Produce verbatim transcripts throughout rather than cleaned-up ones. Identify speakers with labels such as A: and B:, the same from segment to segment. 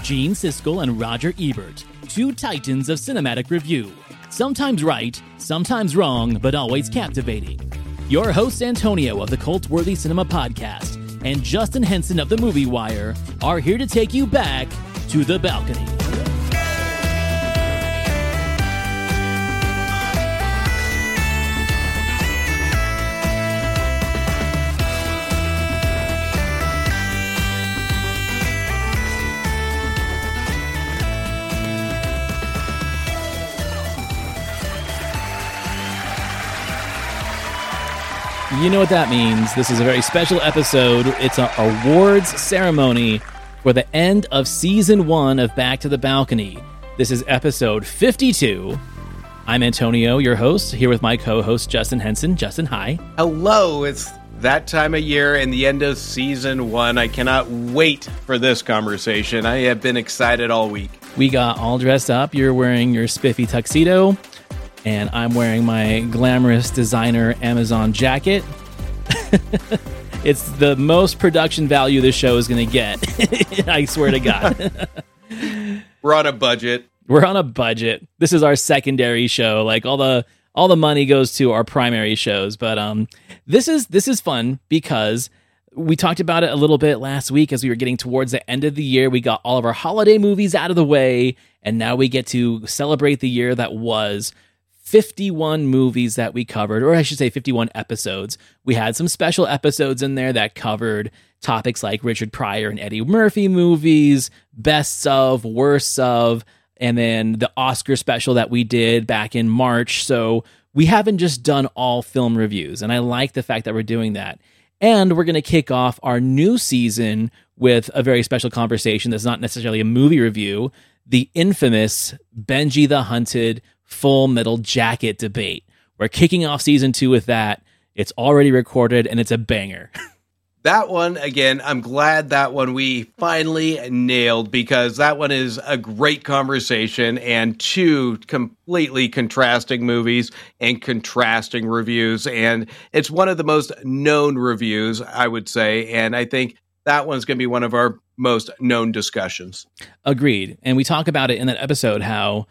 A: Gene Siskel and Roger Ebert, two titans of cinematic review. Sometimes right, sometimes wrong, but always captivating. Your hosts Antonio of the Cult-Worthy Cinema Podcast and Justin Henson of the Movie Wire are here to take you back to the balcony. You know what that means. This is a very special episode. It's an awards ceremony for the end of season one of Back to the Balcony. This is episode fifty-two. I'm Antonio, your host, here with my co-host Justin Henson. Justin, hi.
B: Hello. It's that time of year and the end of season one. I cannot wait for this conversation. I have been excited all week.
A: We got all dressed up. You're wearing your spiffy tuxedo, and I'm wearing my glamorous designer Amazon jacket. It's the most production value this show is going to get. I swear to God.
B: We're on a budget.
A: We're on a budget. This is our secondary show. Like all the all the money goes to our primary shows. But um, this is this is fun because we talked about it a little bit last week as we were getting towards the end of the year. We got all of our holiday movies out of the way, and now we get to celebrate the year that was. fifty-one movies that we covered, or I should say fifty-one episodes. We had some special episodes in there that covered topics like Richard Pryor and Eddie Murphy movies, bests of, worsts of, and then the Oscar special that we did back in March. So we haven't just done all film reviews, and I like the fact that we're doing that. And we're going to kick off our new season with a very special conversation that's not necessarily a movie review, the infamous Benji the Hunted Full Metal Jacket debate. We're kicking off season two with that. It's already recorded and it's a banger.
B: That one, again, I'm glad that one we finally nailed because that one is a great conversation and two completely contrasting movies and contrasting reviews. And it's one of the most known reviews, I would say. And I think that one's going to be one of our most known discussions.
A: Agreed. And we talk about it in that episode, how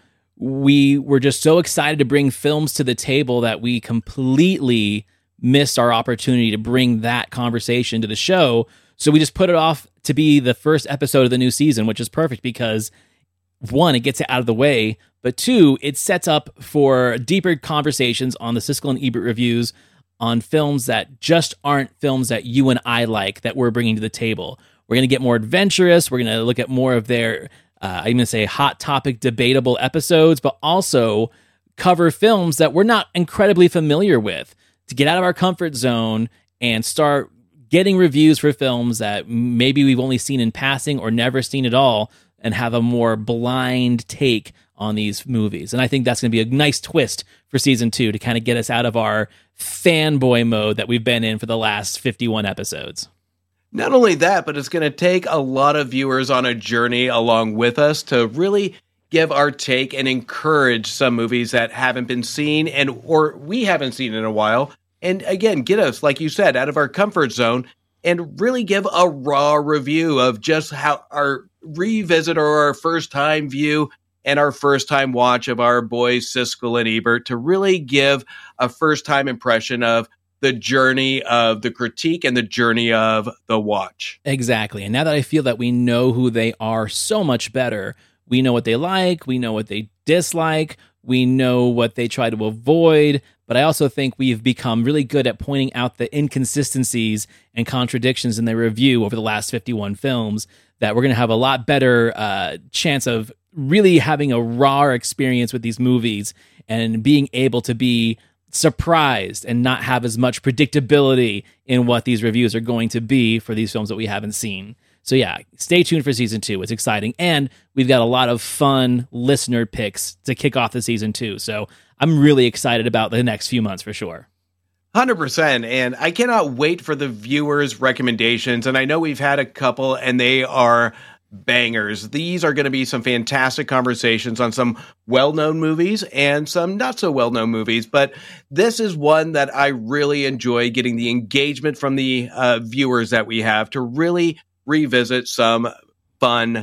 A: we were just so excited to bring films to the table that we completely missed our opportunity to bring that conversation to the show. So we just put it off to be the first episode of the new season, which is perfect because one, it gets it out of the way, but two, it sets up for deeper conversations on the Siskel and Ebert reviews on films that just aren't films that you and I like that we're bringing to the table. We're going to get more adventurous. We're going to look at more of their Uh, I'm going to say hot topic debatable episodes, but also cover films that we're not incredibly familiar with to get out of our comfort zone and start getting reviews for films that maybe we've only seen in passing or never seen at all and have a more blind take on these movies. And I think that's going to be a nice twist for season two to kind of get us out of our fanboy mode that we've been in for the last fifty-one episodes.
B: Not only that, but it's going to take a lot of viewers on a journey along with us to really give our take and encourage some movies that haven't been seen and or we haven't seen in a while. And again, get us, like you said, out of our comfort zone and really give a raw review of just how our revisit or our first time view and our first time watch of our boys Siskel and Ebert to really give a first time impression of the journey of the critique and the journey of the watch.
A: Exactly. And now that I feel that we know who they are so much better, we know what they like, we know what they dislike, we know what they try to avoid, but I also think we've become really good at pointing out the inconsistencies and contradictions in their review over the last fifty-one films that we're going to have a lot better uh, chance of really having a raw experience with these movies and being able to be surprised and not have as much predictability in what these reviews are going to be for these films that we haven't seen. So yeah, stay tuned for season two. It's exciting. And we've got a lot of fun listener picks to kick off the season two. So I'm really excited about the next few months for sure.
B: one hundred percent. And I cannot wait for the viewers' recommendations. And I know we've had a couple and they are bangers. These are going to be some fantastic conversations on some well-known movies and some not so well-known movies, but this is one that I really enjoy getting the engagement from the uh, viewers that we have to really revisit some fun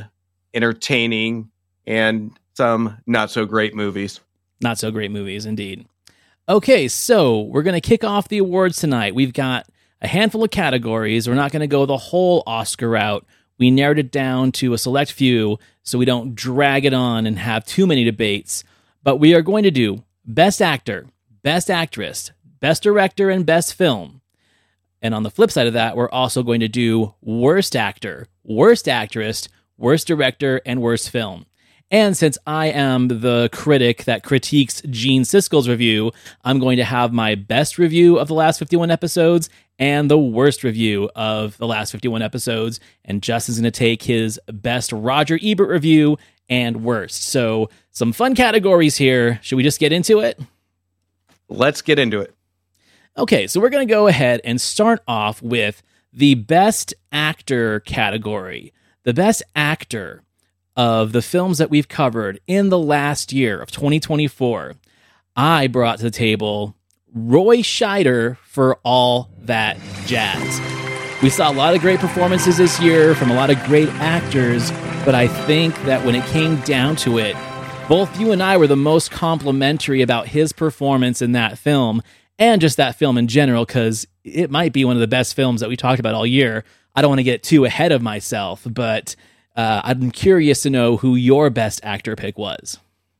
B: entertaining, and some not so great movies.
A: Not so great movies, indeed. Okay, so we're going to kick off the awards tonight. We've got a handful of categories. We're not going to go the whole Oscar route. We narrowed it down to a select few so we don't drag it on and have too many debates. But we are going to do Best Actor, Best Actress, Best Director, and Best Film. And on the flip side of that, we're also going to do Worst Actor, Worst Actress, Worst Director, and Worst Film. And since I am the critic that critiques Gene Siskel's review, I'm going to have my best review of the last fifty-one episodes and the worst review of the last fifty-one episodes. And Justin's going to take his best Roger Ebert review and worst. So some fun categories here. Should we just get into it?
B: Let's get into it.
A: Okay, so we're going to go ahead and start off with the Best Actor category. The Best Actor of the films that we've covered in the last year of twenty twenty-four, I brought to the table Roy Scheider for All That Jazz. We saw a lot of great performances this year from a lot of great actors, but I think that when it came down to it, both you and I were the most complimentary about his performance in that film, and just that film in general, because it might be one of the best films that we talked about all year. I don't want to get too ahead of myself, but Uh, I'm curious to know who your best actor pick was.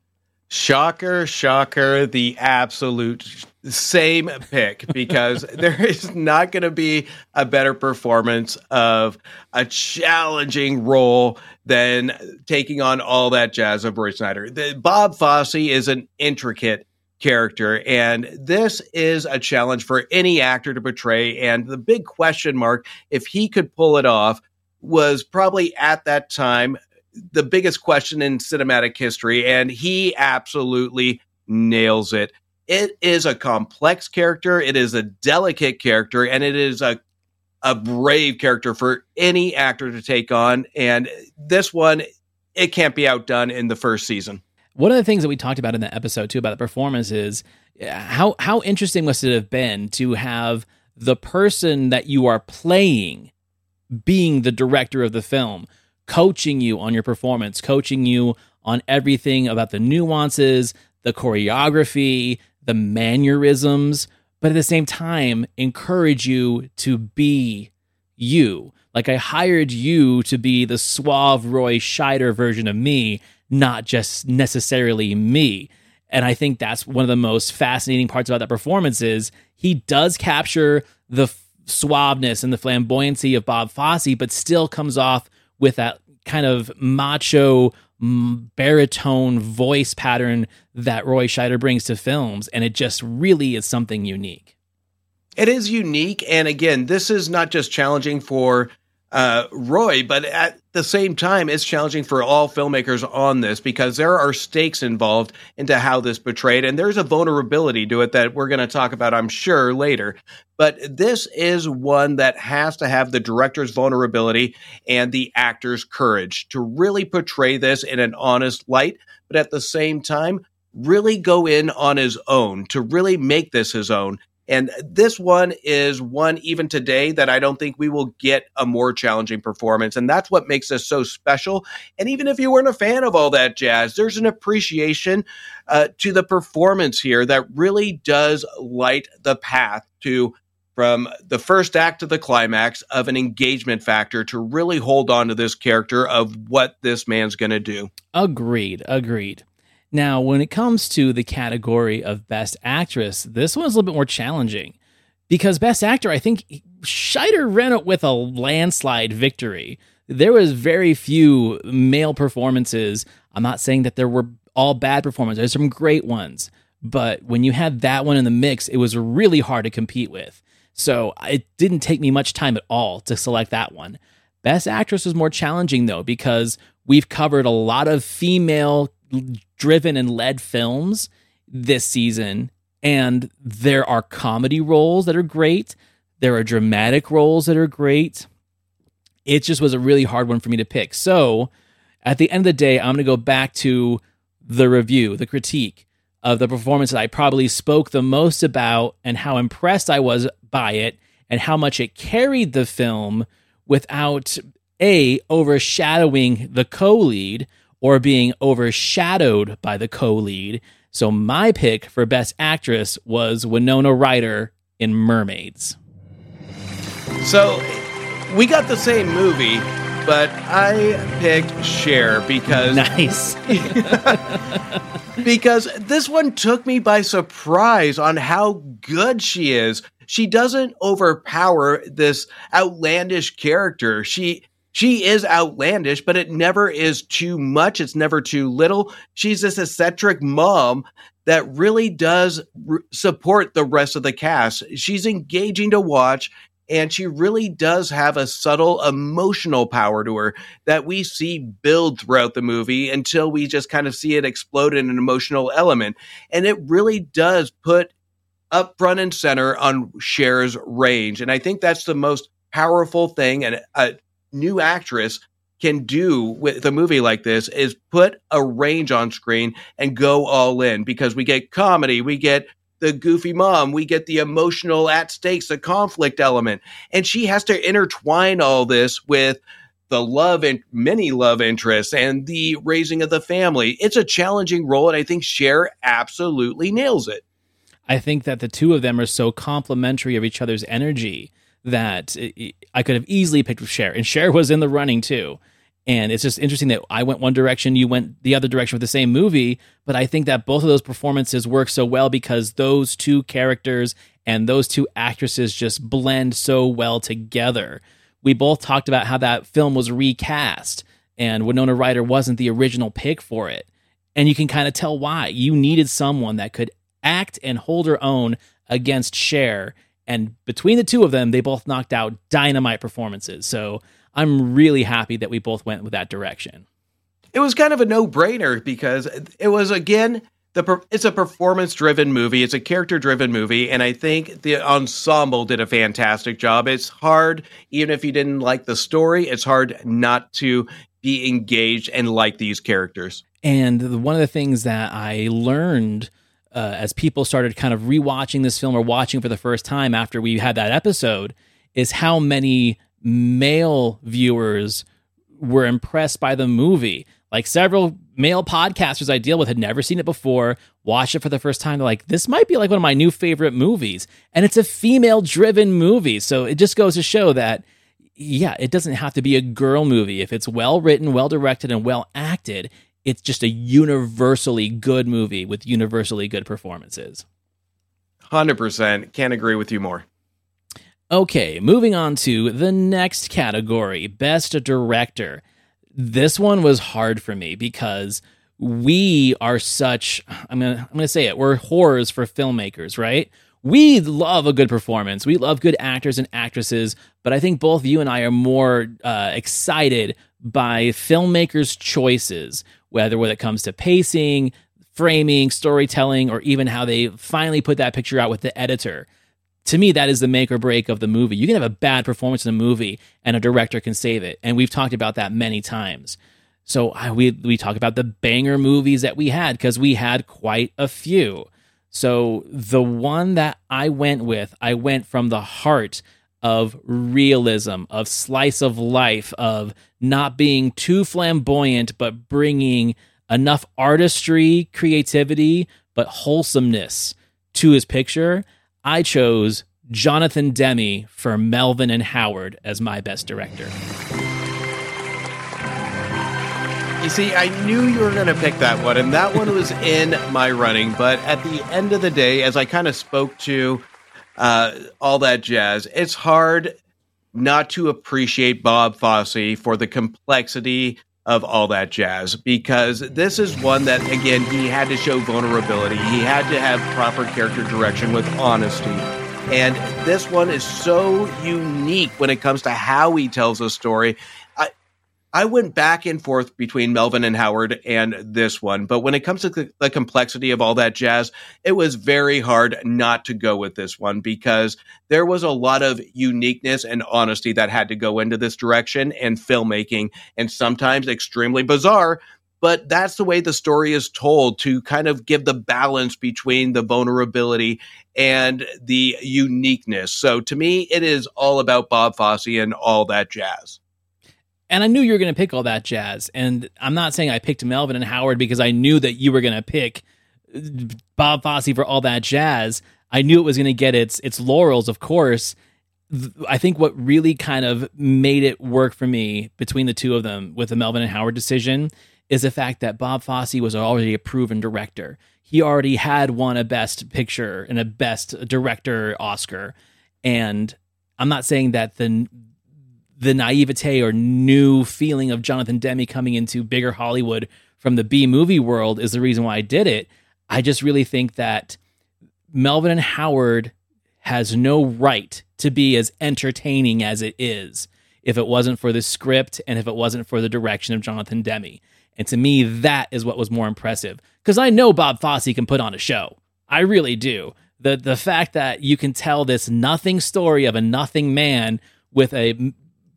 B: Shocker, shocker, the absolute same pick, because there is not going to be a better performance of a challenging role than taking on All That Jazz of Roy Scheider. The, Bob Fosse is an intricate character, and this is a challenge for any actor to portray, and the big question mark, if he could pull it off, was probably at that time the biggest question in cinematic history, and he absolutely nails it. It is a complex character, it is a delicate character, and it is a a brave character for any actor to take on, and this one, it can't be outdone in the first season.
A: One of the things that we talked about in that episode, too, about the performance is how, how interesting must it have been to have the person that you are playing being the director of the film, coaching you on your performance, coaching you on everything about the nuances, the choreography, the mannerisms, but at the same time, encourage you to be you. Like, I hired you to be the suave Roy Scheider version of me, not just necessarily me. And I think that's one of the most fascinating parts about that performance is he does capture the suaveness and the flamboyancy of Bob Fosse, but still comes off with that kind of macho baritone voice pattern that Roy Scheider brings to films, and it just really is something unique.
B: It is unique, and again, this is not just challenging for uh, Roy, but at the same time, it's challenging for all filmmakers on this, because there are stakes involved into how this portrayed, and there's a vulnerability to it that we're going to talk about, I'm sure, later. But this is one that has to have the director's vulnerability and the actor's courage to really portray this in an honest light, but at the same time, really go in on his own, to really make this his own. And this one is one, even today, that I don't think we will get a more challenging performance. And that's what makes this so special. And even if you weren't a fan of All That Jazz, there's an appreciation uh, to the performance here that really does light the path to, from the first act to the climax, of an engagement factor to really hold on to this character of what this man's going to do.
A: Agreed, agreed. Now, when it comes to the category of Best Actress, this one's a little bit more challenging because Best Actor, I think Scheider ran it with a landslide victory. There was very few male performances. I'm not saying that there were all bad performances. There's some great ones. But when you had that one in the mix, it was really hard to compete with. So it didn't take me much time at all to select that one. Best Actress was more challenging, though, because we've covered a lot of female driven and led films this season, and there are comedy roles that are great. There are dramatic roles that are great. It just was a really hard one for me to pick. So at the end of the day, I'm going to go back to the review, the critique of the performance that I probably spoke the most about and how impressed I was by it and how much it carried the film without A, overshadowing the co-lead, or being overshadowed by the co-lead. So my pick for Best Actress was Winona Ryder in Mermaids.
B: So we got the same movie, but I picked Cher because
A: nice.
B: because this one took me by surprise on how good she is. She doesn't overpower this outlandish character. She she is outlandish, but it never is too much. It's never too little. She's this eccentric mom that really does r- support the rest of the cast. She's engaging to watch, and she really does have a subtle emotional power to her that we see build throughout the movie until we just kind of see it explode in an emotional element. And it really does put up front and center on Cher's range. And I think that's the most powerful thing and a new actress can do with a movie like this is put a range on screen and go all in, because we get comedy, we get the goofy mom, we get the emotional at stakes, the conflict element. And she has to intertwine all this with the love and many love interests and the raising of the family. It's a challenging role, and I think Cher absolutely nails it.
A: I think that the two of them are so complementary of each other's energy that it, I could have easily picked Cher, and Cher was in the running too. And it's just interesting that I went one direction, you went the other direction with the same movie, but I think that both of those performances work so well because those two characters and those two actresses just blend so well together. We both talked about how that film was recast, and Winona Ryder wasn't the original pick for it. And you can kind of tell why. You needed someone that could act and hold her own against Cher, and between the two of them, they both knocked out dynamite performances. So I'm really happy that we both went with that direction.
B: It was kind of a no-brainer because it was, again, the it's a performance-driven movie. It's a character-driven movie, and I think the ensemble did a fantastic job. It's hard, even if you didn't like the story, it's hard not to be engaged and like these characters.
A: And one of the things that I learned uh, as people started kind of rewatching this film or watching for the first time after we had that episode is how many male viewers were impressed by the movie. Like several male podcasters I deal with had never seen it before, watched it for the first time. They're like, this might be like one of my new favorite movies. And it's a female-driven movie. So it just goes to show that, yeah, it doesn't have to be a girl movie. If it's well-written, well-directed, and well-acted, it's just a universally good movie with universally good performances.
B: one hundred percent. Can't agree with you more.
A: Okay, moving on to the next category, Best Director. This one was hard for me because we are such, I'm going to I'm gonna say it, we're whores for filmmakers, right? We love a good performance. We love good actors and actresses, but I think both you and I are more uh, excited by filmmakers' choices, whether when it comes to pacing, framing, storytelling, or even how they finally put that picture out with the editor. To me, that is the make or break of the movie. You can have a bad performance in a movie and a director can save it. And we've talked about that many times. So I, we, we talk about the banger movies that we had because we had quite a few. So the one that I went with, I went from the heart of realism, of slice of life, of not being too flamboyant, but bringing enough artistry, creativity, but wholesomeness to his picture. I chose Jonathan Demme for Melvin and Howard as my best director.
B: You see, I knew you were going to pick that one, and that one was in my running. But at the end of the day, as I kind of spoke to uh, all that jazz, it's hard not to appreciate Bob Fosse for the complexity of all that jazz, because this is one that, again, he had to show vulnerability. He had to have proper character direction with honesty. And this one is so unique when it comes to how he tells a story. I, I went back and forth between Melvin and Howard and this one, but when it comes to the, the complexity of all that jazz, it was very hard not to go with this one because there was a lot of uniqueness and honesty that had to go into this direction and filmmaking, and sometimes extremely bizarre, but that's the way the story is told, to kind of give the balance between the vulnerability and the uniqueness. So to me, it is all about Bob Fosse and all that jazz.
A: And I knew you were going to pick all that jazz. And I'm not saying I picked Melvin and Howard because I knew that you were going to pick Bob Fosse for all that jazz. I knew it was going to get its its laurels, of course. I think what really kind of made it work for me between the two of them with the Melvin and Howard decision is the fact that Bob Fosse was already a proven director. He already had won a Best Picture and a Best Director Oscar. And I'm not saying that the the naivete or new feeling of Jonathan Demme coming into bigger Hollywood from the B movie world is the reason why I did it. I just really think that Melvin and Howard has no right to be as entertaining as it is if it wasn't for the script and if it wasn't for the direction of Jonathan Demme. And to me, that is what was more impressive. Because I know Bob Fosse can put on a show. I really do. The the fact that you can tell this nothing story of a nothing man with a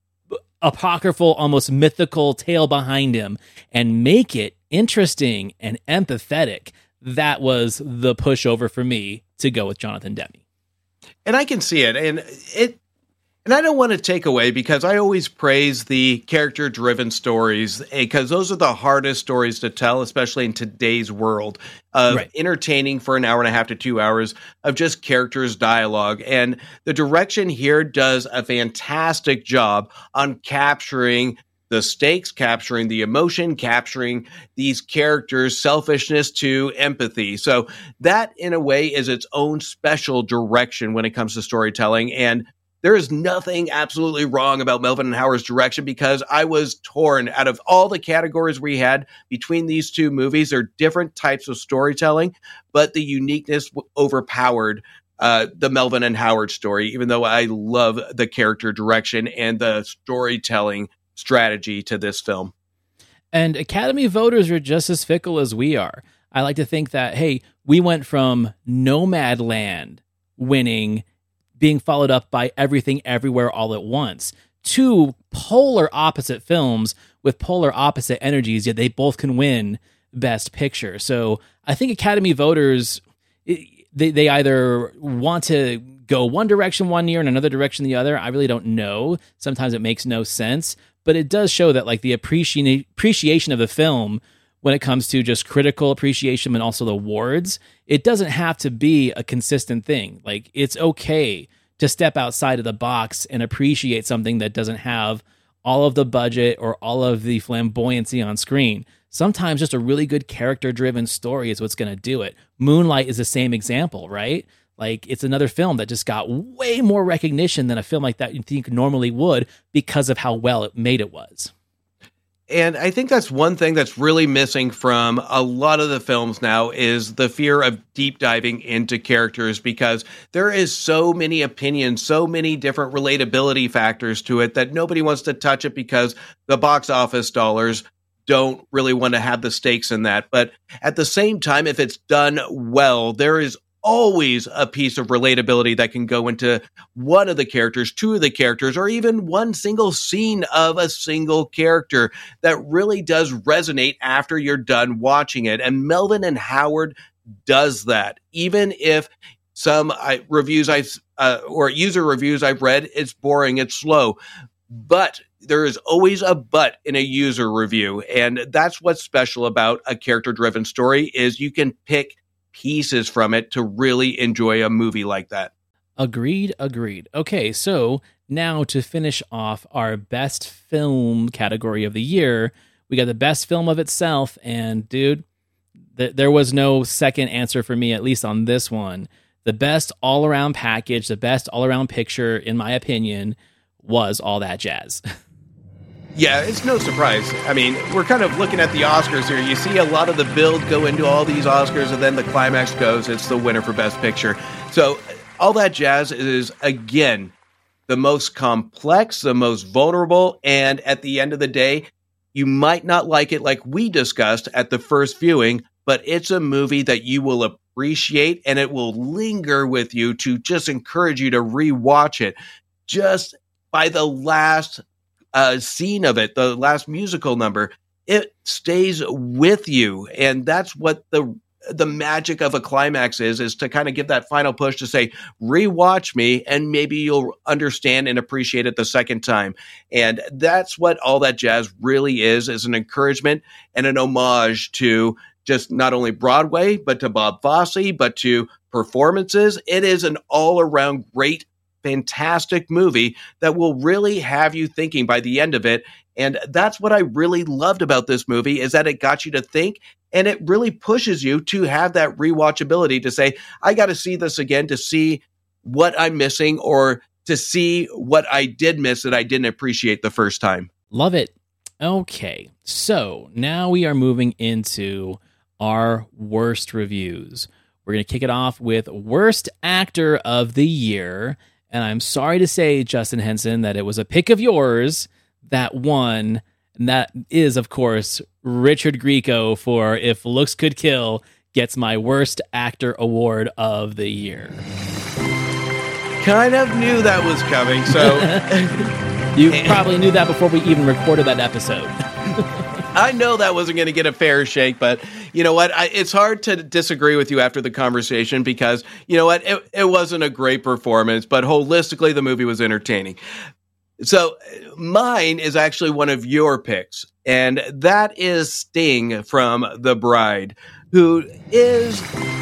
A: apocryphal, almost mythical tale behind him and make it interesting and empathetic, that was the pushover for me to go with Jonathan Demme.
B: And I can see it. And it, and I don't want to take away, because I always praise the character-driven stories, because those are the hardest stories to tell, especially in today's world of right. entertaining for an hour and a half to two hours of just characters' dialogue. And the direction here does a fantastic job on capturing the stakes, capturing the emotion, capturing these characters' selfishness to empathy. So that, in a way, is its own special direction when it comes to storytelling. And there is nothing absolutely wrong about Melvin and Howard's direction, because I was torn out of all the categories we had between these two movies. They're different types of storytelling, but the uniqueness overpowered uh, the Melvin and Howard story, even though I love the character direction and the storytelling strategy to this film.
A: And Academy voters are just as fickle as we are. I like to think that, hey, we went from Nomadland winning, being followed up by Everything Everywhere All at Once, two polar opposite films with polar opposite energies, yet they both can win Best Picture. So I think Academy voters, they, they either want to go one direction one year and another direction the other. I really don't know. Sometimes it makes no sense, but it does show that like the appreci- appreciation of the film when it comes to just critical appreciation and also the awards, it doesn't have to be a consistent thing. Like, it's okay to step outside of the box and appreciate something that doesn't have all of the budget or all of the flamboyancy on screen. Sometimes just a really good character-driven story is what's going to do it. Moonlight is the same example, right? Like, it's another film that just got way more recognition than a film like that you think normally would because of how well it made it was.
B: And I think that's one thing that's really missing from a lot of the films now is the fear of deep diving into characters, because there is so many opinions, so many different relatability factors to it that nobody wants to touch it because the box office dollars don't really want to have the stakes in that. But at the same time, if it's done well, there is always a piece of relatability that can go into one of the characters, two of the characters, or even one single scene of a single character that really does resonate after you're done watching it. And Melvin and Howard does that. Even if some I, reviews I uh, or user reviews I've read, it's boring, it's slow, but there is always a but in a user review. And that's what's special about a character-driven story, is you can pick pieces from it to really enjoy a movie like that.
A: Agreed, agreed. Okay, so now to finish off our best film category of the year, we got the best film of itself, and dude, th- there was no second answer for me, at least on this one. The best all-around package, the best all-around picture, in my opinion, was All That Jazz.
B: Yeah, it's no surprise. I mean, we're kind of looking at the Oscars here. You see a lot of the build go into all these Oscars, and then the climax goes, it's the winner for Best Picture. So All That Jazz is, again, the most complex, the most vulnerable, and at the end of the day, you might not like it like we discussed at the first viewing, but it's a movie that you will appreciate, and it will linger with you to just encourage you to rewatch it. Just by the last Uh, scene of it, the last musical number, it stays with you. And that's what the the magic of a climax is, is to kind of give that final push to say, rewatch me, and maybe you'll understand and appreciate it the second time. And that's what All That Jazz really is, is an encouragement and an homage to just not only Broadway, but to Bob Fosse, but to performances. It is an all-around great, fantastic movie that will really have you thinking by the end of it. And that's what I really loved about this movie, is that it got you to think, and it really pushes you to have that rewatchability to say, I got to see this again to see what I'm missing, or to see what I did miss that I didn't appreciate the first time.
A: Love it. Okay, so now we are moving into our worst reviews. We're going to kick it off with Worst Actor of the Year. And I'm sorry to say, Justin Henson, that it was a pick of yours that won. And that is, of course, Richard Grieco for If Looks Could Kill gets my Worst Actor Award of the Year.
B: Kind of knew that was coming, so...
A: You probably knew that before we even recorded that episode.
B: I know that wasn't going to get a fair shake, but you know what? I, it's hard to disagree with you after the conversation, because you know what? It, it wasn't a great performance, but holistically, the movie was entertaining. So mine is actually one of your picks, and that is Sting from The Bride, who is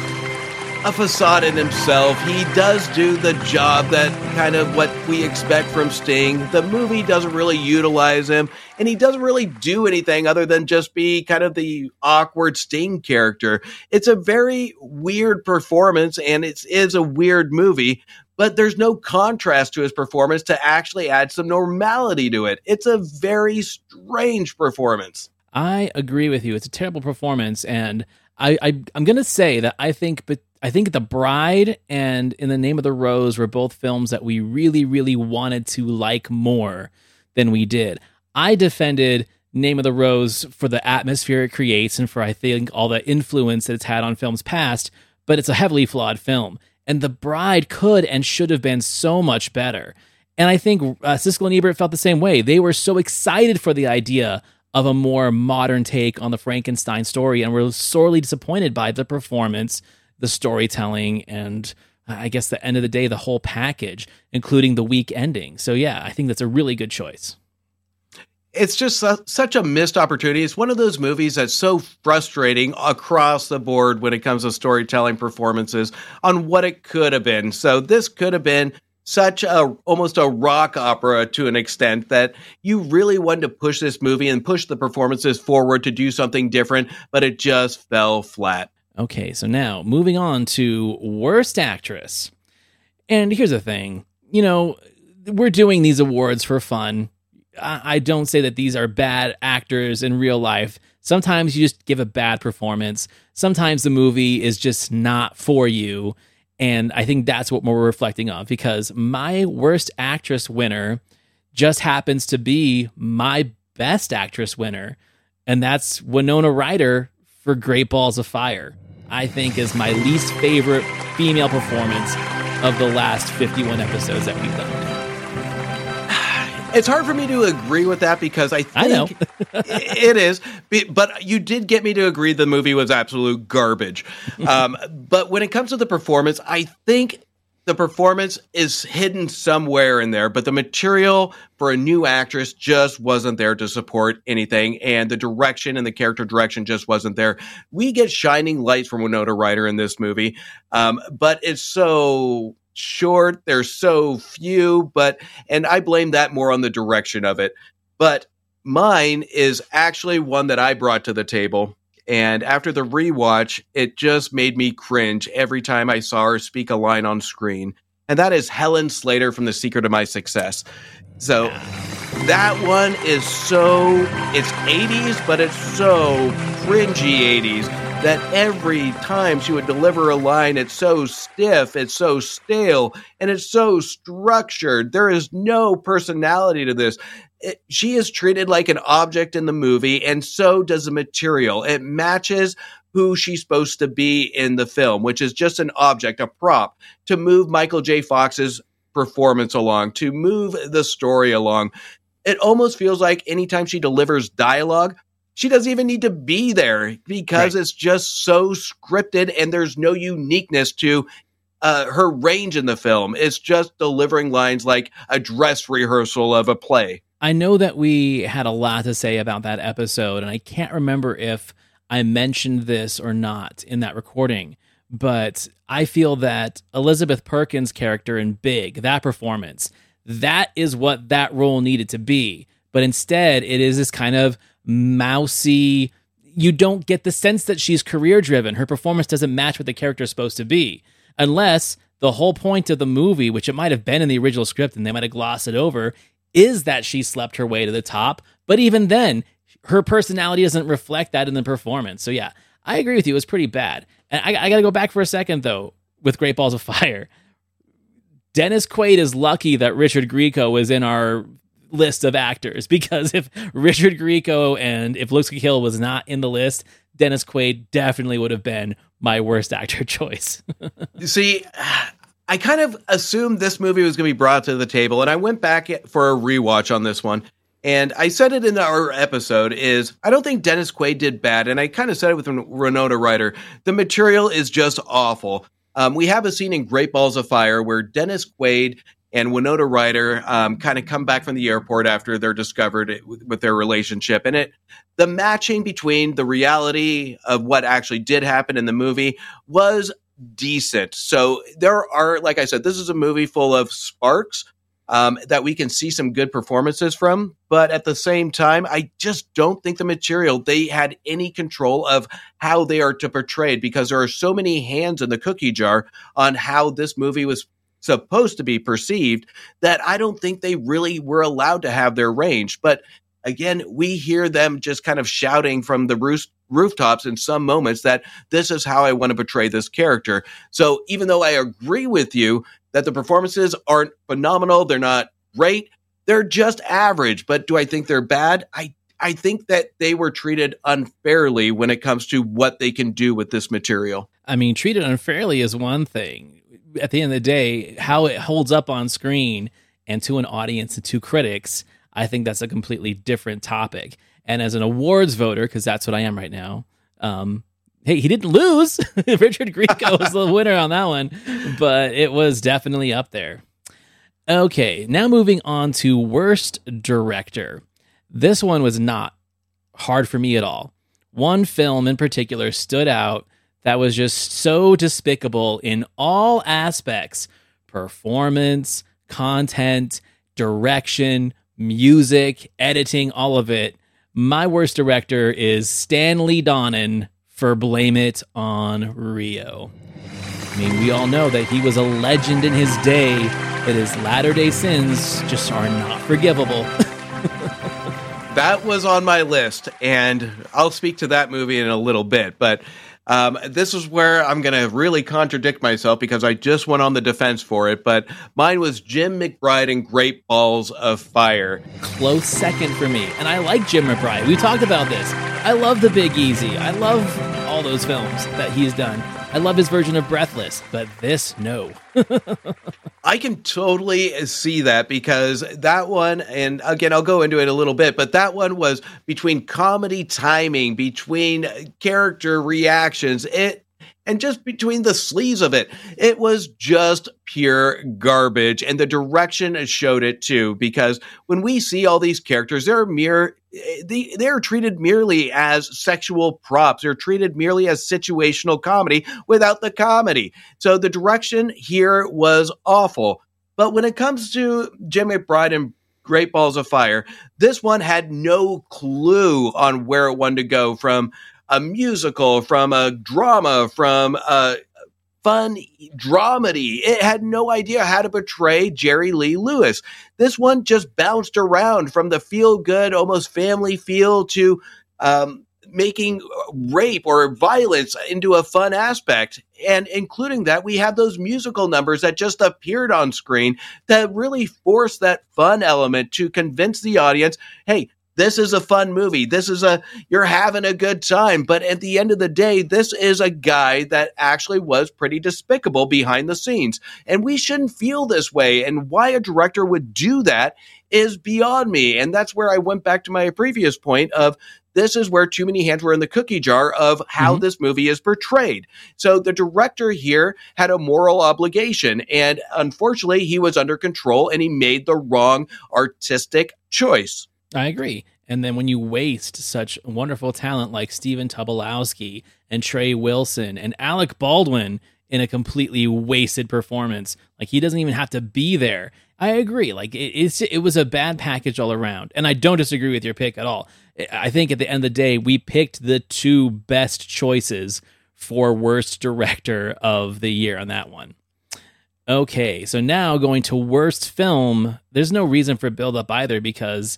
B: a facade in himself. He does do the job that kind of what we expect from Sting. The movie doesn't really utilize him, and he doesn't really do anything other than just be kind of the awkward Sting character. It's a very weird performance, and it is a weird movie, but there's no contrast to his performance to actually add some normality to it. It's a very strange performance.
A: I agree with you. It's a terrible performance, and I, I I'm gonna say that I think, but I think The Bride and In the Name of the Rose were both films that we really, really wanted to like more than we did. I defended Name of the Rose for the atmosphere it creates and for, I think, all the influence that it's had on films past, but it's a heavily flawed film. And The Bride could and should have been so much better. And I think uh, Siskel and Ebert felt the same way. They were so excited for the idea of a more modern take on the Frankenstein story, and were sorely disappointed by the performance, the storytelling, and uh, I guess the end of the day, the whole package, including the weak ending. So yeah, I think that's a really good choice.
B: It's just su- such a missed opportunity. It's one of those movies that's so frustrating across the board when it comes to storytelling performances on what it could have been. So this could have been such a almost a rock opera to an extent that you really wanted to push this movie and push the performances forward to do something different, but it just fell flat.
A: Okay, so now moving on to Worst Actress. And here's the thing, you know, we're doing these awards for fun. I don't say that these are bad actors in real life. Sometimes you just give a bad performance. Sometimes the movie is just not for you. And I think that's what we're reflecting on, because my Worst Actress winner just happens to be my Best Actress winner. And that's Winona Ryder for Great Balls of Fire. I think is my least favorite female performance of the last fifty-one episodes that we've done.
B: It's hard for me to agree with that, because I think
A: I know.
B: it is, but you did get me to agree the movie was absolute garbage. Um, but when it comes to the performance, I think the performance is hidden somewhere in there, but the material for a new actress just wasn't there to support anything, and the direction and the character direction just wasn't there. We get shining lights from Winona Ryder in this movie, um, but it's so short. There's so few, but, and I blame that more on the direction of it. But mine is actually one that I brought to the table. And after the rewatch, it just made me cringe every time I saw her speak a line on screen. And that is Helen Slater from The Secret of My Success. So that one is so, it's eighties, but it's so cringy eighties that every time she would deliver a line, it's so stiff, it's so stale, and it's so structured. There is no personality to this. It, she is treated like an object in the movie, and so does the material. It matches who she's supposed to be in the film, which is just an object, a prop, to move Michael J. Fox's performance along, to move the story along. It almost feels like anytime she delivers dialogue, she doesn't even need to be there because right. it's just so scripted and there's no uniqueness to uh, her range in the film. It's just delivering lines like a dress rehearsal of a play.
A: I know that we had a lot to say about that episode, and I can't remember if I mentioned this or not in that recording, but I feel that Elizabeth Perkins' character in Big, that performance, that is what that role needed to be. But instead, it is this kind of mousy, you don't get the sense that she's career driven. Her performance doesn't match what the character is supposed to be, unless the whole point of the movie, which it might have been in the original script and they might have glossed it over, is that she slept her way to the top. But even then, her personality doesn't reflect that in the performance. So yeah, I agree with you. It was pretty bad. And I, I got to go back for a second though with Great Balls of Fire. Dennis Quaid is lucky that Richard Grieco was in our list of actors, because if Richard Grieco and if Looks Could Kill was not in the list, Dennis Quaid definitely would have been my worst actor choice.
B: You see, I kind of assumed this movie was going to be brought to the table, and I went back for a rewatch on this one, and I said it in our episode, is I don't think Dennis Quaid did bad, and I kind of said it with Winona Ryder. The material is just awful. Um, we have a scene in Great Balls of Fire where Dennis Quaid and Winona Ryder um, kind of come back from the airport after they're discovered with, with their relationship. And it, the matching between the reality of what actually did happen in the movie was decent. So there are, like I said, this is a movie full of sparks um, that we can see some good performances from. But at the same time, I just don't think the material, they had any control of how they are to portray it, because there are so many hands in the cookie jar on how this movie was supposed to be perceived that I don't think they really were allowed to have their range. But again, we hear them just kind of shouting from the roof, rooftops in some moments that this is how I want to portray this character. So even though I agree with you that the performances aren't phenomenal, they're not great, they're just average. But do I think they're bad? I I think that they were treated unfairly when it comes to what they can do with this material.
A: I mean, treated unfairly is one thing. At the end of the day, how it holds up on screen and to an audience and to critics, I think that's a completely different topic. And as an awards voter, because that's what I am right now, um, hey, he didn't lose. Richard Grieco was the winner on that one, but it was definitely up there. Okay, now moving on to worst director. This one was not hard for me at all. One film in particular stood out that was just so despicable in all aspects: performance, content, direction, music, editing, all of it. My worst director is Stanley Donen for Blame It on Rio. I mean, we all know that he was a legend in his day, that his latter-day sins just are not forgivable.
B: That was on my list, and I'll speak to that movie in a little bit, but Um, this is where I'm going to really contradict myself because I just went on the defense for it, but mine was Jim McBride and Great Balls of Fire.
A: Close second for me, and I like Jim McBride. We talked about this. I love The Big Easy. I love all those films that he's done. I love his version of Breathless, but this, no.
B: I can totally see that, because that one, and again, I'll go into it a little bit, but that one was between comedy timing, between character reactions, it, and just between the sleeves of it. It was just pure garbage, and the direction showed it too, because when we see all these characters, they're mere They, they're treated merely as sexual props. They're treated merely as situational comedy without the comedy. So the direction here was awful. But when it comes to Jim McBride and Great Balls of Fire, this one had no clue on where it wanted to go, from a musical, from a drama, from a fun dramedy. It had no idea how to portray Jerry Lee Lewis. This one just bounced around from the feel-good, almost family feel, to um, making rape or violence into a fun aspect. And including that, we have those musical numbers that just appeared on screen that really force that fun element to convince the audience, hey, this is a fun movie. This is a, you're having a good time. But at the end of the day, this is a guy that actually was pretty despicable behind the scenes. And we shouldn't feel this way. And why a director would do that is beyond me. And that's where I went back to my previous point of, this is where too many hands were in the cookie jar of how mm-hmm. this movie is portrayed. So the director here had a moral obligation, and unfortunately he was under control and he made the wrong artistic choice.
A: I agree. And then when you waste such wonderful talent like Stephen Tobolowsky and Trey Wilson and Alec Baldwin in a completely wasted performance, like he doesn't even have to be there. I agree. Like it, it's, it was a bad package all around. And I don't disagree with your pick at all. I think at the end of the day, we picked the two best choices for worst director of the year on that one. Okay, so now going to worst film, there's no reason for build-up either, because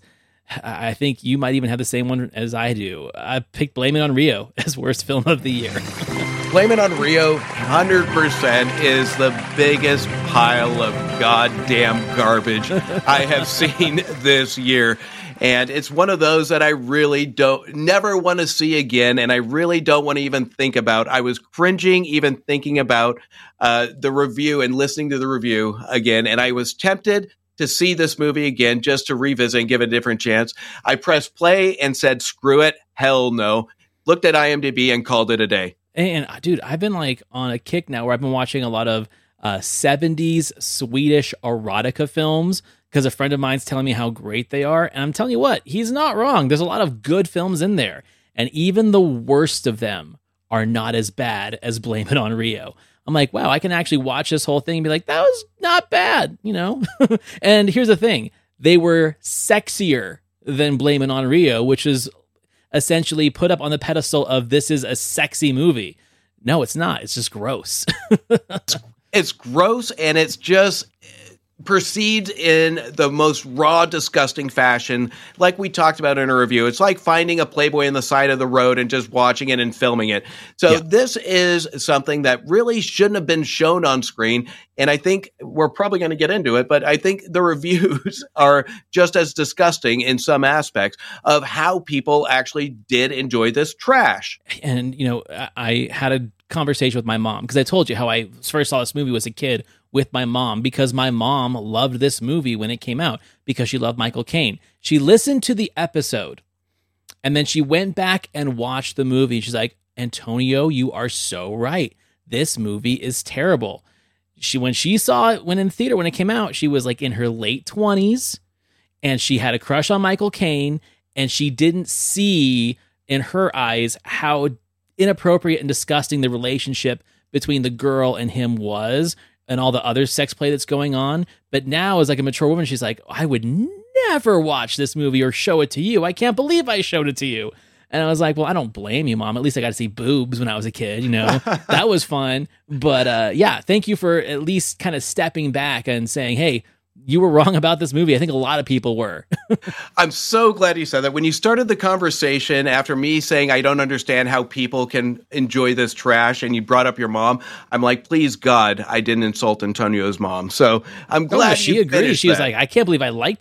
A: I think you might even have the same one as I do. I picked Blame It on Rio as worst film of the year.
B: Blame It on Rio, one hundred percent is the biggest pile of goddamn garbage I have seen this year. And it's one of those that I really don't, never want to see again. And I really don't want to even think about. I was cringing even thinking about uh, the review and listening to the review again. And I was tempted to see this movie again just to revisit and give it a different chance. I pressed play and said, screw it. Hell no. Looked at IMDb and called it a day.
A: And dude, I've been like on a kick now where I've been watching a lot of uh, seventies Swedish erotica films, because a friend of mine's telling me how great they are. And I'm telling you what, he's not wrong. There's a lot of good films in there. And even the worst of them are not as bad as Blame It on Rio. I'm like, wow, I can actually watch this whole thing and be like, that was not bad, you know? And here's the thing. They were sexier than Blame It on Rio, which is essentially put up on the pedestal of this is a sexy movie. No, it's not. It's just gross.
B: it's, it's gross, and it's just proceeds in the most raw, disgusting fashion, like we talked about in a review. It's like finding a Playboy on the side of the road and just watching it and filming it. So yeah. This is something that really shouldn't have been shown on screen. And I think we're probably going to get into it, but I think the reviews are just as disgusting in some aspects of how people actually did enjoy this trash.
A: And, you know, I had a conversation with my mom, because I told you how I first saw this movie as a kid with my mom, because my mom loved this movie when it came out because she loved Michael Caine. She listened to the episode and then she went back and watched the movie. She's like, Antonio, you are so right. This movie is terrible. She, when she saw it when in theater, when it came out, she was like in her late twenties and she had a crush on Michael Caine, and she didn't see in her eyes how inappropriate and disgusting the relationship between the girl and him was, and all the other sex play that's going on. But now, as like a mature woman, she's like, I would never watch this movie or show it to you. I can't believe I showed it to you. And I was like, well, I don't blame you, Mom. At least I got to see boobs when I was a kid, you know? That was fun. But uh, yeah, thank you for at least kind of stepping back and saying, hey, you were wrong about this movie. I think a lot of people were.
B: I'm so glad you said that. When you started the conversation after me saying I don't understand how people can enjoy this trash, and you brought up your mom, I'm like, please God, I didn't insult Antonio's mom. So I'm glad oh,
A: she agreed. She was like, I can't believe I liked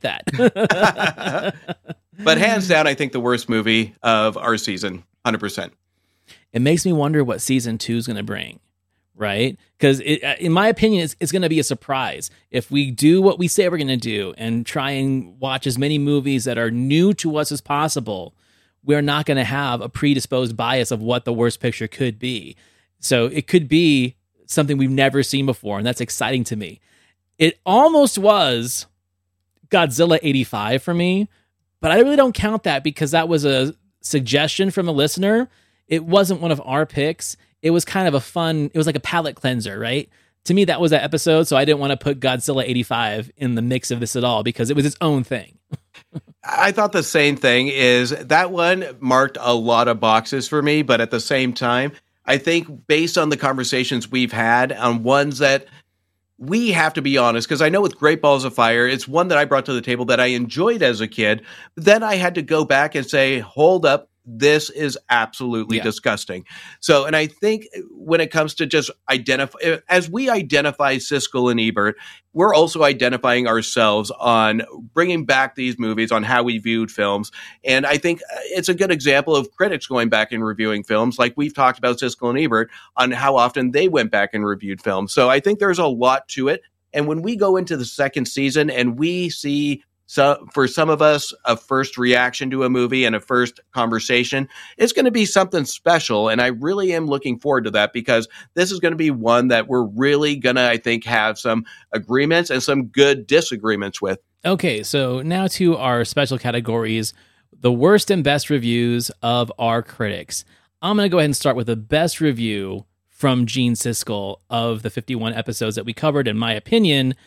A: that.
B: But hands down, I think the worst movie of our season, one hundred percent.
A: It makes me wonder what season two is going to bring. Right? Because in my opinion, it's, it's going to be a surprise. If we do what we say we're going to do and try and watch as many movies that are new to us as possible, we're not going to have a predisposed bias of what the worst picture could be. So it could be something we've never seen before, and that's exciting to me. It almost was Godzilla eighty-five for me, but I really don't count that because that was a suggestion from a listener. It wasn't one of our picks. It was kind of a fun, it was like a palate cleanser, right? To me, that was that episode, so I didn't want to put Godzilla eighty-five in the mix of this at all because it was its own thing.
B: I thought the same thing. Is that one marked a lot of boxes for me, but at the same time, I think based on the conversations we've had on ones that we have to be honest, because I know with Great Balls of Fire, it's one that I brought to the table that I enjoyed as a kid. But then I had to go back and say, hold up, this is absolutely
A: Yeah.
B: disgusting. So, and I think when it comes to just identify, as we identify Siskel and Ebert, we're also identifying ourselves on bringing back these movies, on how we viewed films. And I think it's a good example of critics going back and reviewing films. Like we've talked about Siskel and Ebert on how often they went back and reviewed films. So I think there's a lot to it. And when we go into the second season and we see, so for some of us, a first reaction to a movie and a first conversation, it's going to be something special. And I really am looking forward to that, because this is going to be one that we're really going to, I think, have some agreements and some good disagreements with.
A: Okay, so now to our special categories, the worst and best reviews of our critics. I'm going to go ahead and start with the best review from Gene Siskel of the fifty-one episodes that we covered. In my opinion,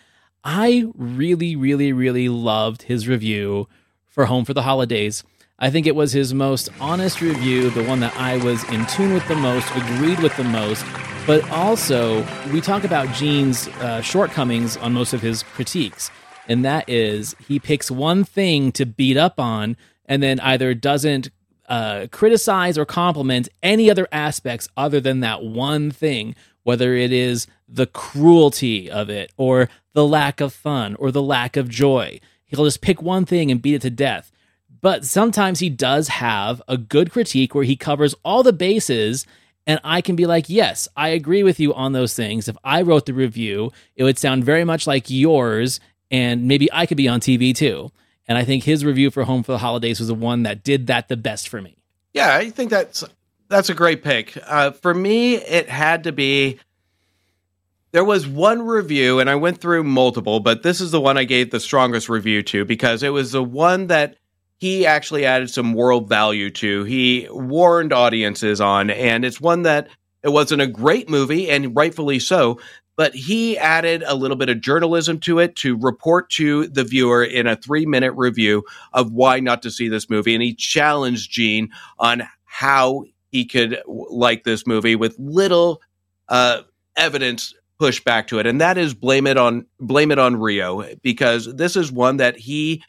A: I really, really, really loved his review for Home for the Holidays. I think it was his most honest review, the one that I was in tune with the most, agreed with the most, but also we talk about Gene's uh, shortcomings on most of his critiques, and that is he picks one thing to beat up on and then either doesn't uh, criticize or compliment any other aspects other than that one thing, whether it is the cruelty of it or the lack of fun or the lack of joy. He'll just pick one thing and beat it to death. But sometimes he does have a good critique where he covers all the bases, and I can be like, yes, I agree with you on those things. If I wrote the review, it would sound very much like yours, and maybe I could be on T V too. And I think his review for Home for the Holidays was the one that did that the best for me.
B: Yeah, I think that's that's a great pick. Uh, for me, it had to be... There was one review, and I went through multiple, but this is the one I gave the strongest review to, because it was the one that he actually added some moral value to. He warned audiences on, and it's one that it wasn't a great movie, and rightfully so, but he added a little bit of journalism to it to report to the viewer in a three-minute review of why not to see this movie, and he challenged Gene on how he could like this movie with little uh, evidence push back to it, and that is blame it on blame it on Rio, because this is one that he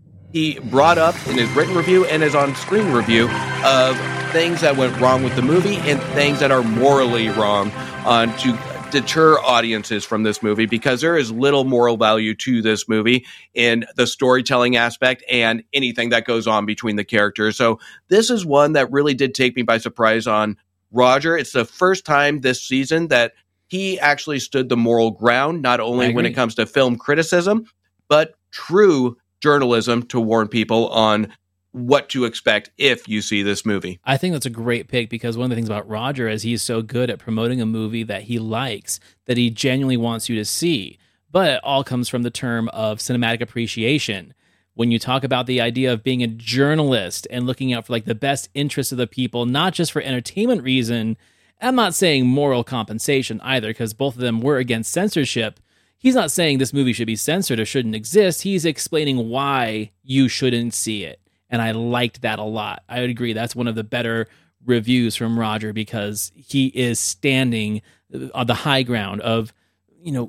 B: he brought up in his written review and his on-screen review of things that went wrong with the movie and things that are morally wrong on to deter audiences from this movie, because there is little moral value to this movie in the storytelling aspect and anything that goes on between the characters. So this is one that really did take me by surprise on Roger. It's the first time this season that he actually stood the moral ground, not only when it comes to film criticism, but true journalism to warn people on what to expect if you see this movie.
A: I think that's a great pick, because one of the things about Roger is he's so good at promoting a movie that he likes, that he genuinely wants you to see. But it all comes from the term of cinematic appreciation. When you talk about the idea of being a journalist and looking out for like the best interests of the people, not just for entertainment reason, I'm not saying moral compensation either, because both of them were against censorship. He's not saying this movie should be censored or shouldn't exist. He's explaining why you shouldn't see it. And I liked that a lot. I would agree that's one of the better reviews from Roger, because he is standing on the high ground of, you know,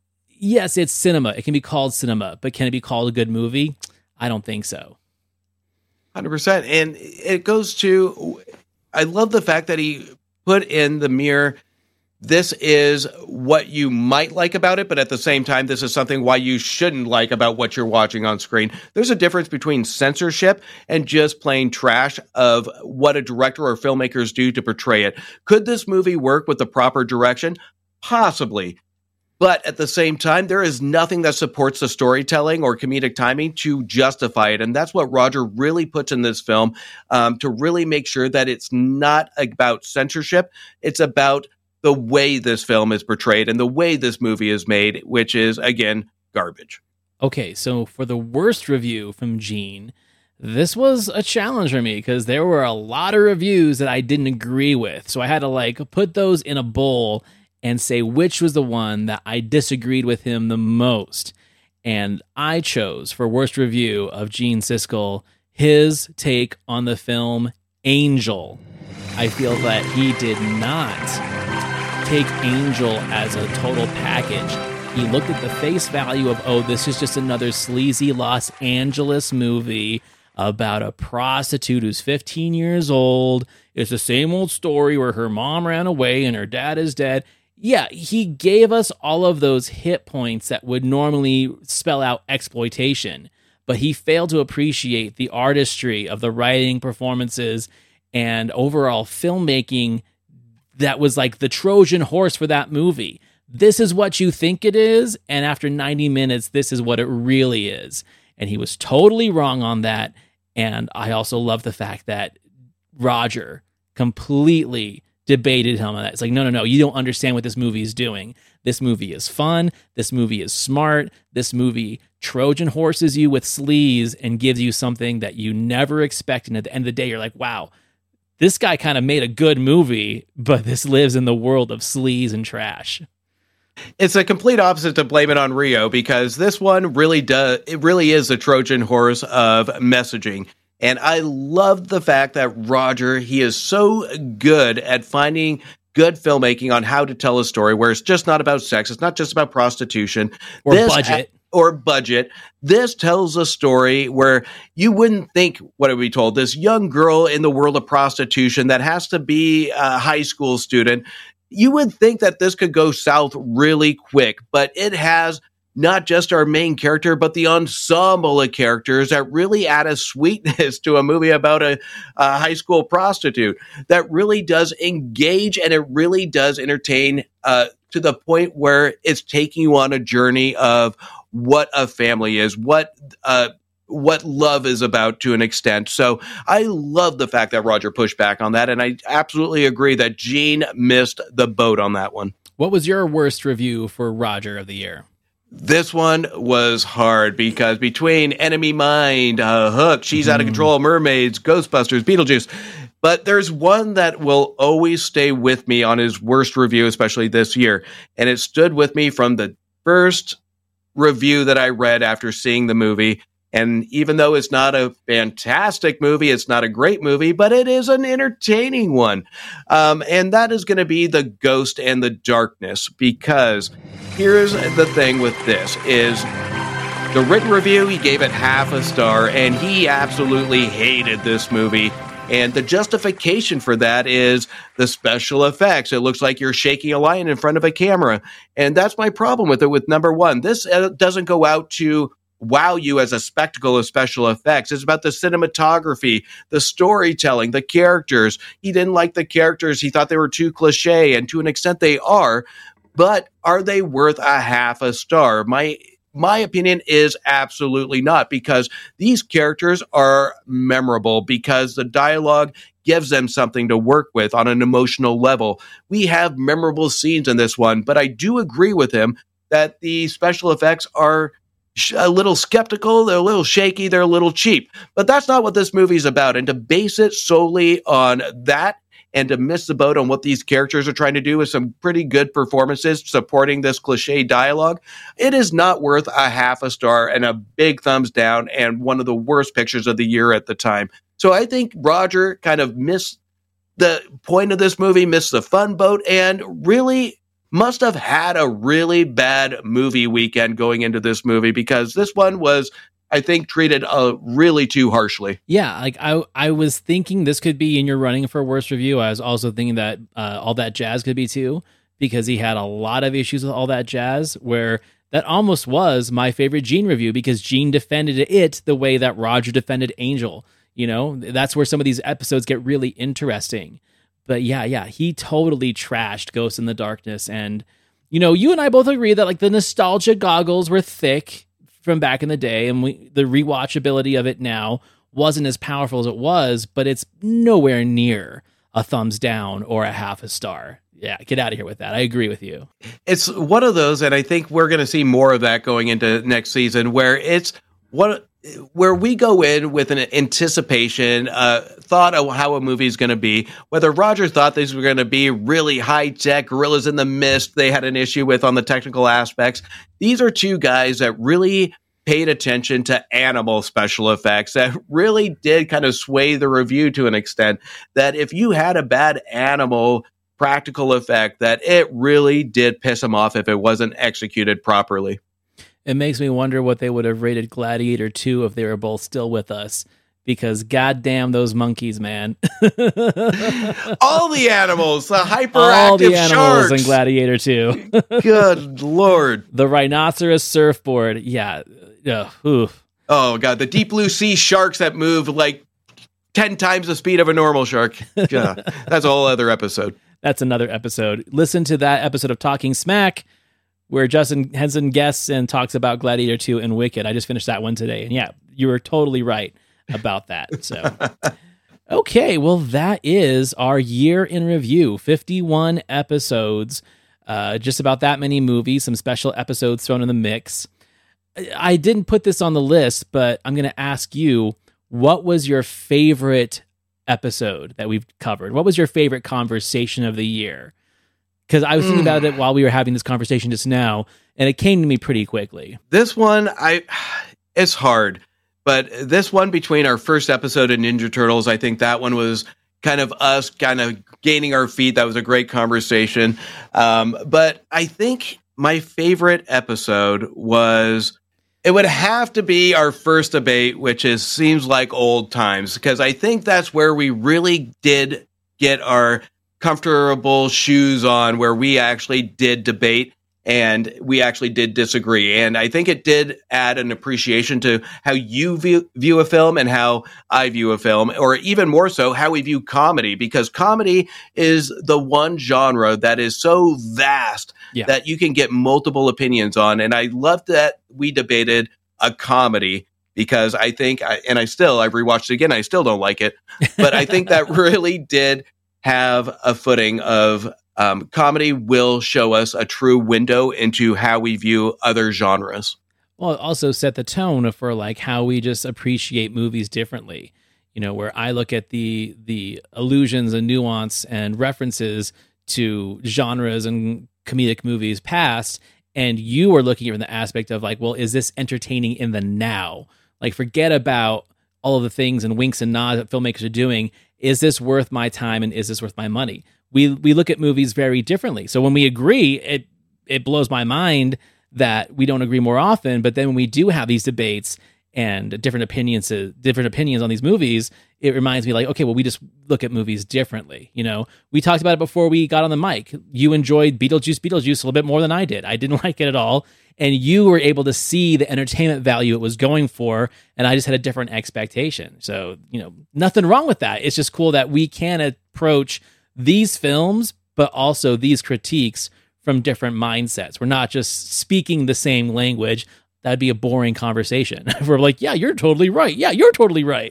A: yes, it's cinema. It can be called cinema, but can it be called a good movie? I don't think so.
B: one hundred percent. And it goes to, I love the fact that he put in the mirror, this is what you might like about it, but at the same time, this is something why you shouldn't like about what you're watching on screen. There's a difference between censorship and just plain trash of what a director or filmmakers do to portray it. Could this movie work with the proper direction? Possibly. But at the same time, there is nothing that supports the storytelling or comedic timing to justify it. And that's what Roger really puts in this film, um, to really make sure that it's not about censorship. It's about the way this film is portrayed and the way this movie is made, which is, again, garbage.
A: Okay, so for the worst review from Gene, this was a challenge for me, because there were a lot of reviews that I didn't agree with. So I had to like put those in a bowl and say which was the one that I disagreed with him the most. And I chose for worst review of Gene Siskel his take on the film Angel. I feel that he did not take Angel as a total package. He looked at the face value of, oh, this is just another sleazy Los Angeles movie about a prostitute who's fifteen years old. It's the same old story where her mom ran away and her dad is dead. Yeah, he gave us all of those hit points that would normally spell out exploitation, but he failed to appreciate the artistry of the writing, performances, and overall filmmaking that was like the Trojan horse for that movie. This is what you think it is, and after ninety minutes, this is what it really is. And he was totally wrong on that. And I also love the fact that Roger completely debated him on that. It's like, no, no, no, you don't understand what this movie is doing. This movie is fun. This movie is smart. This movie Trojan horses you with sleaze and gives you something that you never expect. And at the end of the day, you're like, wow, this guy kind of made a good movie, but this lives in the world of sleaze and trash.
B: It's a complete opposite to Blame It on Rio, because this one really does, it really is the Trojan horse of messaging. And I love the fact that Roger, he is so good at finding good filmmaking on how to tell a story where it's just not about sex. It's not just about prostitution.
A: Or
B: this
A: budget.
B: A- or budget. This tells a story where you wouldn't think, what are we told? This young girl in the world of prostitution that has to be a high school student. You would think that this could go south really quick, but it has not just our main character, but the ensemble of characters that really add a sweetness to a movie about a, a high school prostitute that really does engage, and it really does entertain uh, to the point where it's taking you on a journey of what a family is, what uh, what love is about to an extent. So I love the fact that Roger pushed back on that, and I absolutely agree that Gene missed the boat on that one.
A: What was your worst review for Roger of the year?
B: This one was hard because between Enemy Mine, uh, Hook, She's mm. Out of Control, Mermaids, Ghostbusters, Beetlejuice, but there's one that will always stay with me on his worst review, especially this year, and it stood with me from the first review that I read after seeing the movie. And even though it's not a fantastic movie, it's not a great movie, but it is an entertaining one. Um, and that is going to be The Ghost and the Darkness, because here's the thing with this is the written review, he gave it half a star, and he absolutely hated this movie. And the justification for that is the special effects. It looks like you're shaking a lion in front of a camera. And that's my problem with it with number one. This uh, doesn't go out to wow you as a spectacle of special effects. It's about the cinematography, the storytelling, the characters. He didn't like the characters. He thought they were too cliche, and to an extent they are, but are they worth a half a star? My my opinion is absolutely not, because these characters are memorable, because the dialogue gives them something to work with on an emotional level. We have memorable scenes in this one, but I do agree with him that the special effects are a little skeptical, they're a little shaky, they're a little cheap. But that's not what this movie's about. And to base it solely on that and to miss the boat on what these characters are trying to do with some pretty good performances supporting this cliche dialogue, it is not worth a half a star and a big thumbs down and one of the worst pictures of the year at the time. So I think Roger kind of missed the point of this movie, missed the fun boat, and really must have had a really bad movie weekend going into this movie, because this one was, I think, treated uh, really too harshly.
A: Yeah, like I I was thinking this could be in your running for worst review. I was also thinking that uh, All That Jazz could be too, because he had a lot of issues with All That Jazz, where that almost was my favorite Gene review, because Gene defended it the way that Roger defended Angel. You know, that's where some of these episodes get really interesting. But yeah, yeah, he totally trashed Ghost in the Darkness. And, you know, you and I both agree that like the nostalgia goggles were thick from back in the day, and we, the rewatchability of it now wasn't as powerful as it was, but it's nowhere near a thumbs down or a half a star. Yeah, get out of here with that. I agree with you.
B: It's one of those, and I think we're going to see more of that going into next season, where it's what where we go in with an anticipation, uh, thought of how a movie is going to be. Whether Roger thought these were going to be really high tech, Gorillas in the Mist, they had an issue with on the technical aspects. These are two guys that really paid attention to animal special effects that really did kind of sway the review to an extent, that if you had a bad animal practical effect, that it really did piss them off if it wasn't executed properly.
A: It makes me wonder what they would have rated Gladiator two if they were both still with us, because goddamn those monkeys, man.
B: All the animals, the hyperactive
A: All the animals
B: sharks.
A: in Gladiator two.
B: Good Lord.
A: The rhinoceros surfboard. Yeah. Ugh, oof.
B: Oh, God. The deep blue sea sharks that move like ten times the speed of a normal shark. Yeah, that's a whole other episode.
A: That's another episode. Listen to that episode of Talking Smack where Justin Henson guests and talks about Gladiator two and Wicked. I just finished that one today. And yeah, you were totally right about that. So, okay, well, that is our year in review. fifty-one episodes, uh, just about that many movies, some special episodes thrown in the mix. I didn't put this on the list, but I'm going to ask you, what was your favorite episode that we've covered? What was your favorite conversation of the year? Because I was thinking mm. about it while we were having this conversation just now, and it came to me pretty quickly.
B: This one, I, it's hard, but this one between our first episode of Ninja Turtles, I think that one was kind of us kind of gaining our feet. That was a great conversation. Um, but I think my favorite episode was... It would have to be our first debate, which is seems like old times, because I think that's where we really did get our comfortable shoes on, where we actually did debate and we actually did disagree. And I think it did add an appreciation to how you view, view a film and how I view a film, or even more so, how we view comedy, because comedy is the one genre that is so vast yeah. that you can get multiple opinions on. And I love that we debated a comedy, because I think, I, and I still, I've rewatched it again, I still don't like it, but I think that really did have a footing of Um, comedy will show us a true window into how we view other genres.
A: Well, it also set the tone for like how we just appreciate movies differently. You know, where I look at the the allusions and nuance and references to genres and comedic movies past, and you are looking at it from the aspect of like, well, is this entertaining in the now? Like, forget about all of the things and winks and nods that filmmakers are doing. Is this worth my time, and is this worth my money? We we look at movies very differently. So when we agree, it it blows my mind that we don't agree more often. But then when we do have these debates and different opinions, different opinions on these movies, it reminds me like, okay, well, we just look at movies differently. You know, we talked about it before we got on the mic. You enjoyed Beetlejuice, Beetlejuice a little bit more than I did. I didn't like it at all. And you were able to see the entertainment value it was going for, and I just had a different expectation. So, you know, nothing wrong with that. It's just cool that we can approach these films, but also these critiques from different mindsets. We're not just speaking the same language. That'd be a boring conversation. We're like, yeah, you're totally right. Yeah, you're totally right.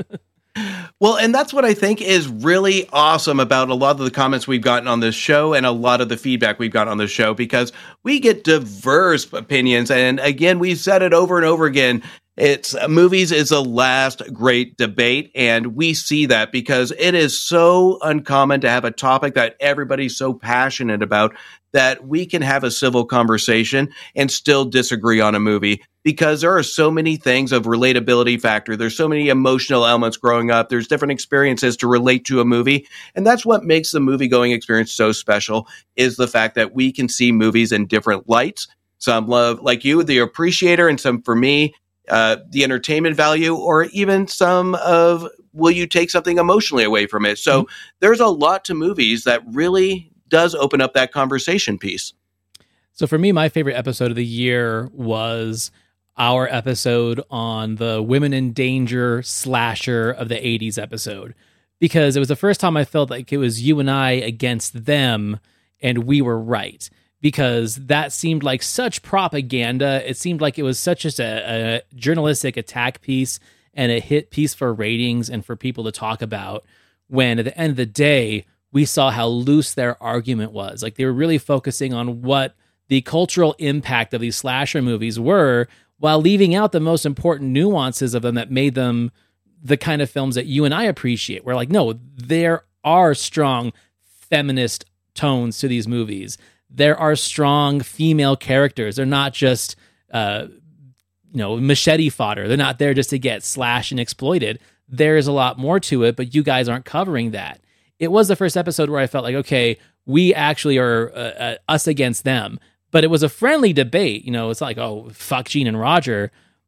B: Well, and that's what I think is really awesome about a lot of the comments we've gotten on this show and a lot of the feedback we've gotten on this show, because we get diverse opinions. And again, we've said it over and over again. It's uh, movies is the last great debate. And we see that because it is so uncommon to have a topic that everybody's so passionate about that we can have a civil conversation and still disagree on a movie, because there are so many things of relatability factor. There's so many emotional elements growing up. There's different experiences to relate to a movie. And that's what makes the movie going experience so special, is the fact that we can see movies in different lights. Some love, like you, the appreciator, and some, for me, uh, the entertainment value, or even some of, will you take something emotionally away from it? So mm-hmm. there's a lot to movies that really does open up that conversation piece.
A: So for me, my favorite episode of the year was our episode on the Women in Danger slasher of the eighties episode, because it was the first time I felt like it was you and I against them, and we were right, because that seemed like such propaganda. It seemed like it was such just a, a journalistic attack piece and a hit piece for ratings and for people to talk about, when at the end of the day, we saw how loose their argument was. Like, they were really focusing on what the cultural impact of these slasher movies were, while leaving out the most important nuances of them that made them the kind of films that you and I appreciate. We're like, no, there are strong feminist tones to these movies. There are strong female characters. They're not just, uh, you know, machete fodder. They're not there just to get slashed and exploited. There is a lot more to it, but you guys aren't covering that. It was the first episode where I felt like, okay, we actually are uh, uh, us against them. But it was a friendly debate. You know, it's like, oh, fuck Gene and Roger.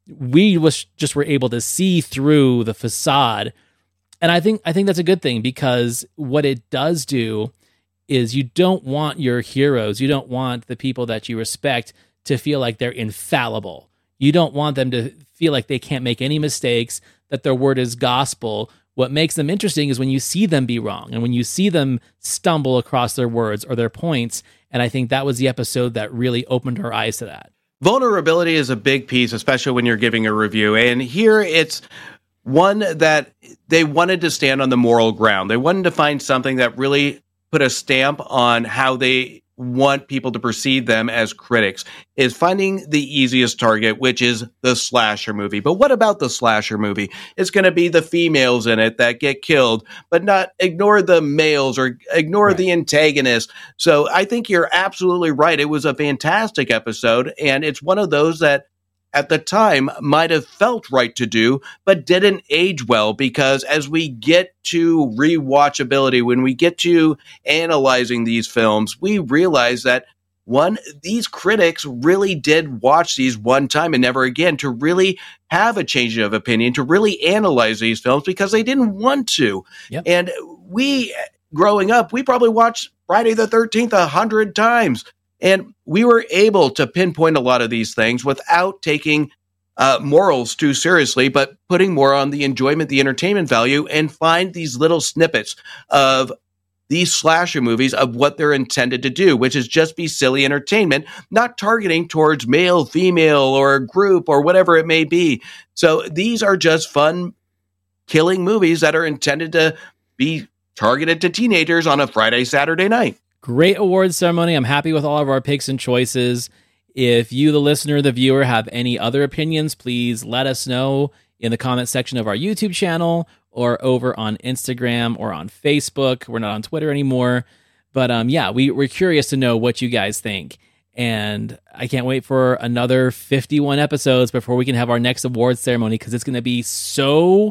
A: we was just were able to see through the facade. And I think I think that's a good thing, because what it does do is you don't want your heroes, you don't want the people that you respect to feel like they're infallible. You don't want them to feel like they can't make any mistakes, that their word is gospel. What makes them interesting is when you see them be wrong and when you see them stumble across their words or their points. And I think that was the episode that really opened our eyes to that.
B: Vulnerability is a big piece, especially when you're giving a review. And here it's one that they wanted to stand on the moral ground. They wanted to find something that really put a stamp on how they want people to perceive them as critics, is finding the easiest target, which is the slasher movie. But what about the slasher movie? It's going to be the females in it that get killed, but not ignore the males or ignore right. the antagonist. So I think you're absolutely right. It was a fantastic episode, and it's one of those that at the time might have felt right to do, but didn't age well, because as we get to rewatchability, when we get to analyzing these films, we realize that, one, these critics really did watch these one time and never again to really have a change of opinion, to really analyze these films, because they didn't want to. Yep. And we, growing up, we probably watched Friday the thirteenth a hundred times. And we were able to pinpoint a lot of these things without taking uh, morals too seriously, but putting more on the enjoyment, the entertainment value, and find these little snippets of these slasher movies of what they're intended to do, which is just be silly entertainment, not targeting towards male, female, or a group or whatever it may be. So these are just fun, killing movies that are intended to be targeted to teenagers on a Friday, Saturday night.
A: Great awards ceremony. I'm happy with all of our picks and choices. If you, the listener, the viewer, have any other opinions, please let us know in the comment section of our YouTube channel or over on Instagram or on Facebook. We're not on Twitter anymore. But um, yeah, we, we're curious to know what you guys think. And I can't wait for another fifty-one episodes before we can have our next awards ceremony, because it's going to be so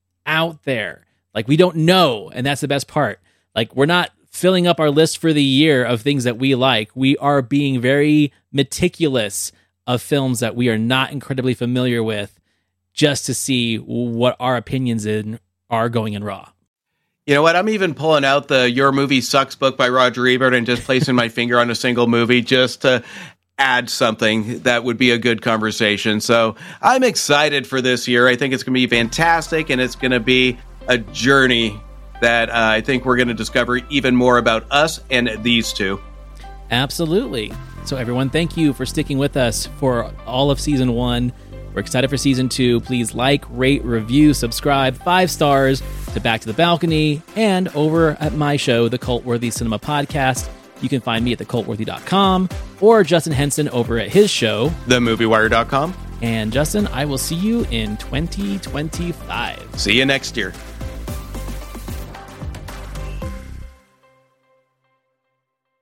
A: out there. Like, we don't know, and that's the best part. Like, we're not filling up our list for the year of things that we like. We are being very meticulous of films that we are not incredibly familiar with, just to see what our opinions in are going in Raw.
B: You know what? I'm even pulling out the Your Movie Sucks book by Roger Ebert and just placing my finger on a single movie just to add something that would be a good conversation. So I'm excited for this year. I think it's going to be fantastic, and it's going to be a journey that uh, I think we're going to discover even more about us and these two.
A: Absolutely. So everyone, thank you for sticking with us for all of season one. We're excited for season two. Please like, rate, review, subscribe, five stars to Back to the Balcony, and over at my show, the Cultworthy Cinema Podcast. You can find me at the cult worthy dot com or Justin Henson over at his show,
B: the movie wire dot com.
A: And Justin, I will see you in twenty twenty-five.
B: See you next year.